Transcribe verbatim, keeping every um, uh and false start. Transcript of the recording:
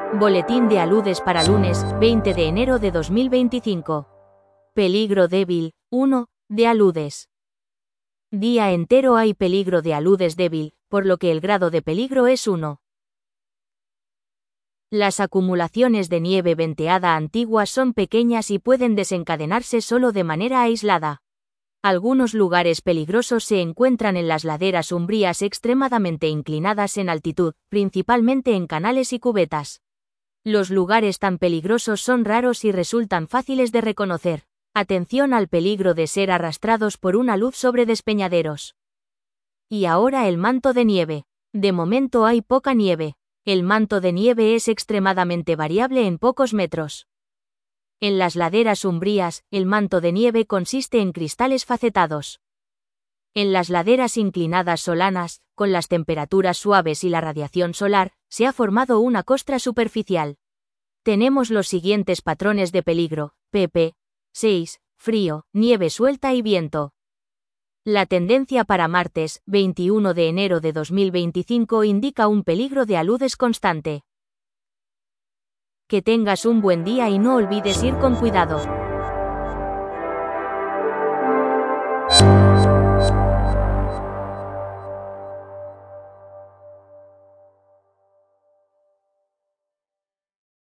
Boletín de aludes para lunes, veinte de enero de dos mil veinticinco. Peligro débil, uno, de aludes. Día entero hay peligro de aludes débil, por lo que el grado de peligro es uno. Las acumulaciones de nieve venteada antiguas son pequeñas y pueden desencadenarse solo de manera aislada. Algunos lugares peligrosos se encuentran en las laderas umbrías extremadamente inclinadas en altitud, principalmente en canales y cubetas. Los lugares tan peligrosos son raros y resultan fáciles de reconocer. Atención al peligro de ser arrastrados por una luz sobre despeñaderos. Y ahora el manto de nieve. De momento hay poca nieve. El manto de nieve es extremadamente variable en pocos metros. En las laderas umbrías, el manto de nieve consiste en cristales facetados. En las laderas inclinadas solanas, con las temperaturas suaves y la radiación solar, se ha formado una costra superficial. Tenemos los siguientes patrones de peligro: pp. seis, frío, nieve suelta y viento. La tendencia para martes, veintiuno de enero de dos mil veinticinco indica un peligro de aludes constante. Que tengas un buen día y no olvides ir con cuidado.